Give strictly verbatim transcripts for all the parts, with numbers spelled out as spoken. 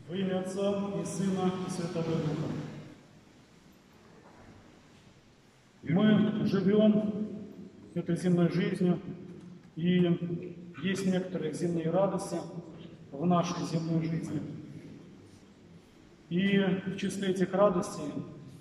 Во имя Отца и Сына и Святого Духа. Мы живем этой земной жизнью, и есть некоторые земные радости в нашей земной жизни. И в числе этих радостей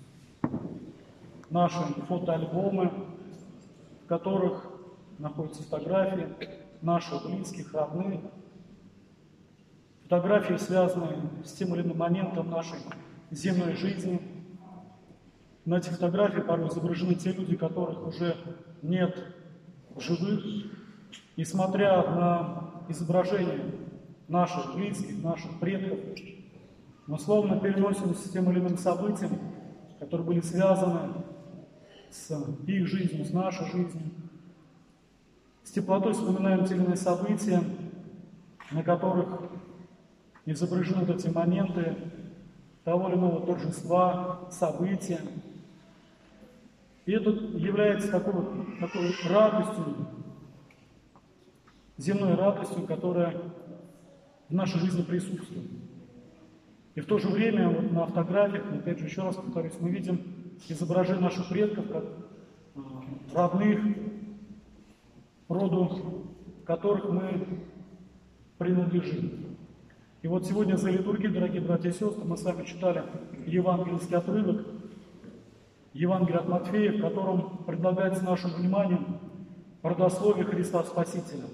наши фотоальбомы, в которых находятся фотографии наших близких, родных, фотографии, связанные с тем или иным моментом нашей земной жизни. На этих фотографиях порой изображены те люди, которых уже нет в живых. И смотря на изображения наших близких, наших предков, мы словно переносимся с тем или иным событием, которые были связаны с их жизнью, с нашей жизнью. С теплотой вспоминаем те или иные события, на которых изображены вот эти моменты того или иного торжества, события. И это является такой, такой радостью, земной радостью, которая в нашей жизни присутствует. И в то же время вот на фотографиях, опять же, еще раз повторюсь, мы видим изображение наших предков, как родных, роду которых мы принадлежим. И вот сегодня за литургией, дорогие братья и сестры, мы с вами читали евангельский отрывок, Евангелие от Матфея, в котором предлагается нашему вниманию родословие Христа Спасителя.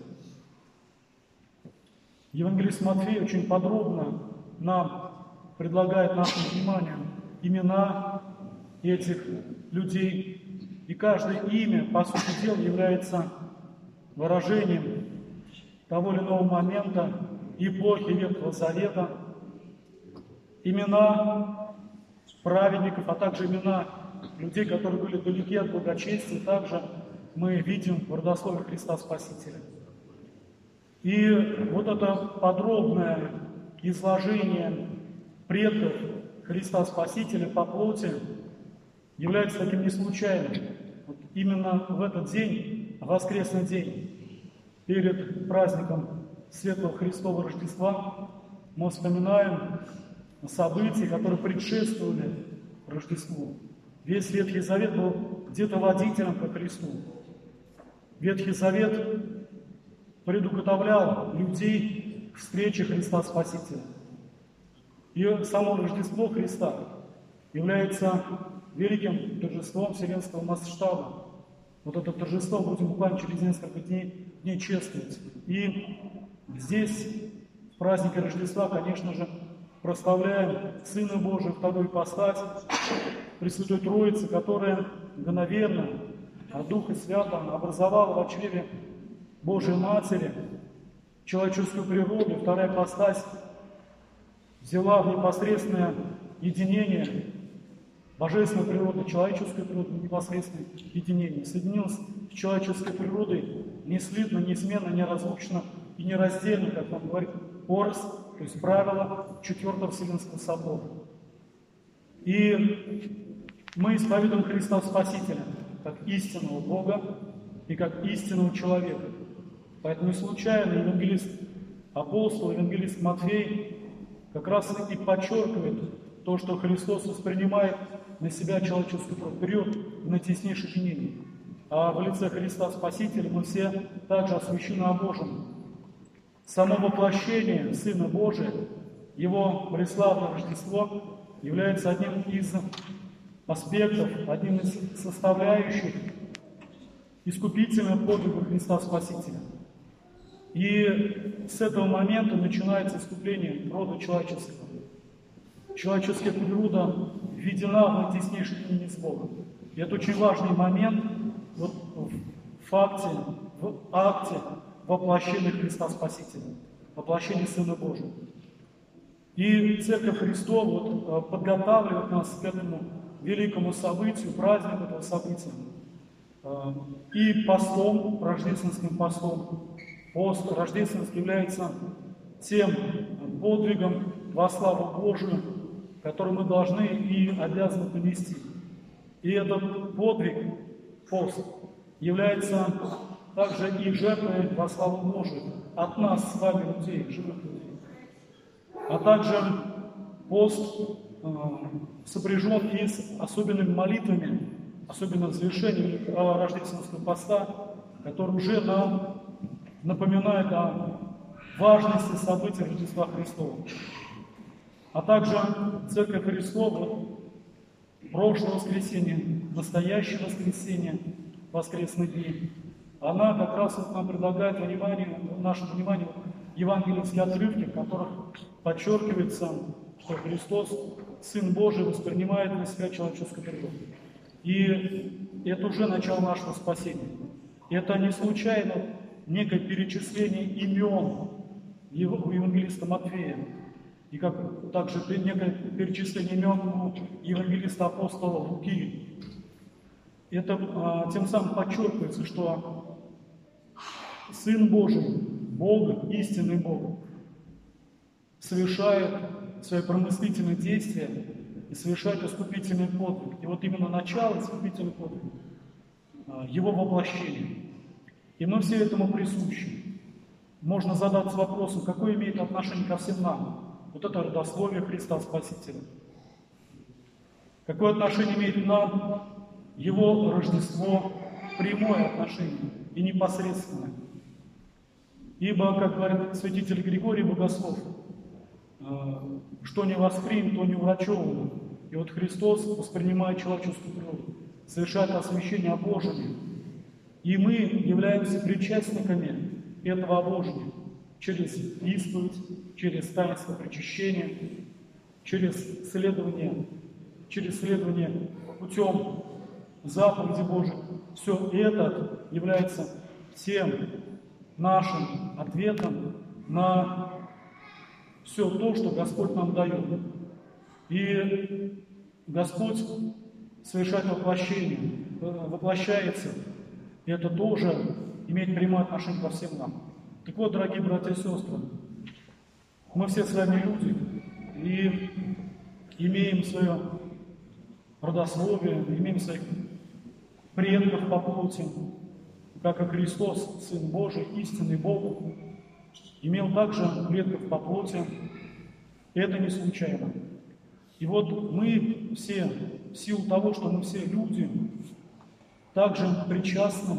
Евангелист Матфей очень подробно нам предлагает нашему вниманию имена этих людей. И каждое имя, по сути дела, является выражением того или иного момента эпохи Ветхого Завета, имена праведников, а также имена людей, которые были далеки от благочестия, также мы видим в родословии Христа Спасителя. И вот это подробное изложение предков Христа Спасителя по плоти является таким не случайным. Вот именно в этот день, воскресный день, перед праздником Светлого Христового Рождества, мы вспоминаем события, которые предшествовали Рождеству. Весь Ветхий Завет был где-то водителем ко Христу. Ветхий Завет предуготовлял людей к встрече Христа Спасителя. И само Рождество Христа является великим торжеством вселенского масштаба. Вот это торжество будем буквально через несколько дней, дней чествовать. И здесь, в празднике Рождества, конечно же, прославляем Сына Божия, вторую ипостась, Пресвятой Троицы, которая мгновенно от Духа Святого образовала в чреве Божией Матери человеческую природу, вторая ипостась взяла в непосредственное единение божественной природы, человеческой природы, непосредственное единение, соединилась с человеческой природой неслитно, неизменно, неразлучно и нераздельно, как нам говорит Орос, то есть правило Четвертого Вселенского Собора. И мы исповедуем Христа Спасителя как истинного Бога и как истинного человека. Поэтому не случайно евангелист апостол, евангелист Матфей как раз и подчеркивает то, что Христос воспринимает на себя человеческую природу, берет в наитеснейшее единение. А в лице Христа Спасителя мы все также освящены о Божьем. Само воплощение Сына Божия, Его преславное Рождество, является одним из аспектов, одним из составляющих искупительного подвига Христа Спасителя. И с этого момента начинается искупление рода человеческого. Человеческая природа введена в наитеснейшее единение с Богом. И это очень важный момент вот в факте, в акте воплощения Христа Спасителя, воплощения Сына Божия. И Церковь Христова вот, подготавливает нас к этому великому событию, празднику этого события. И постом, рождественским постом. Пост рождественский является тем подвигом во славу Божию, который мы должны и обязаны понести. И этот подвиг, пост, является также и жертвой во славу Божию от нас с вами, людей, живых людей. А также пост э, сопряжен и с особенными молитвами, особенно в завершении рождественского поста, который уже нам напоминает о важности событий Рождества Христова. А также Церковь Христова прошлое воскресенье, настоящее воскресенье, воскресные дни, она как раз вот нам предлагает внимание, нашему вниманию евангельские отрывки, в которых подчеркивается, что Христос, Сын Божий, воспринимает на себя человеческую природу. И это уже начало нашего спасения. Это не случайно некое перечисление имен у евангелиста Матфея, и как также некое перечисление имен у евангелиста апостола Луки. Это а, тем самым подчеркивается, что Сын Божий, Бог, истинный Бог, совершает свои промыслительные действия и совершает искупительный подвиг. И вот именно начало искупительного подвига, а, его воплощение. И мы все этому присущи. Можно задаться вопросом, какое имеет отношение ко всем нам вот это родословие Христа Спасителя. Какое отношение имеет к нам Его Рождество, прямое отношение и непосредственное. Ибо, как говорит святитель Григорий Богослов, что не воспринято, то не врачевано. И вот Христос воспринимает человеческую природу, совершает освящение обожения. И мы являемся причастниками этого обожения через исповедь, через таинство причащения, через следование, через следование путем заповеди Божьих. Все это является тем нашим ответом на все то, что Господь нам дает. И Господь совершает воплощение, воплощается. И это тоже имеет прямое отношение ко всем нам. Так вот, дорогие братья и сестры, мы все с вами люди и имеем свое родословие, имеем своих предков по плоти, как и Христос, Сын Божий, истинный Бог, имел также предков по плоти. И это не случайно. И вот мы все, в силу того, что мы все люди, также причастны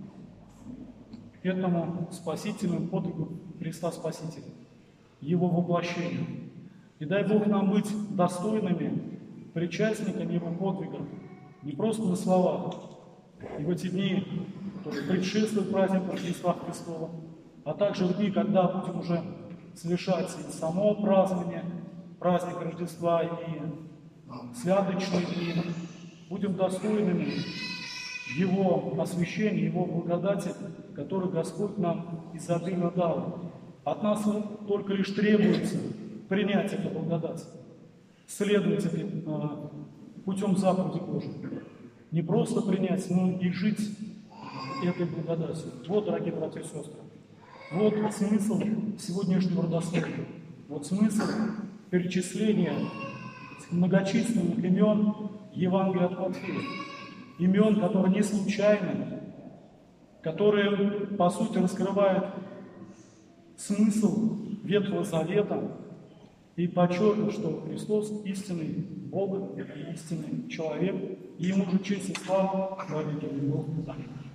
к этому спасительному подвигу Христа Спасителя, Его воплощению. И дай Бог нам быть достойными причастниками Его подвига, не просто на словах, и в эти дни, которые предшествуют празднику Рождества Христова, а также в дни, когда будем уже совершать и само празднование праздника Рождества, и святочные дни, будем достойными Его освящения, Его благодати, которую Господь нам изобильно дал. От нас только лишь требуется принять эту благодать, следовать этой, а, путем заповеди Божьей. Не просто принять, но и жить этой благодатью. Вот, дорогие братья и сестры, вот смысл сегодняшнего родословия. Вот смысл перечисления многочисленных имен Евангелия от Матфея. Имен, которые не случайны, которые, по сути, раскрывают смысл Ветхого Завета и подчеркивают, что Христос истинный Бог, истинный человек, и Ему же честь и слава во веки веков.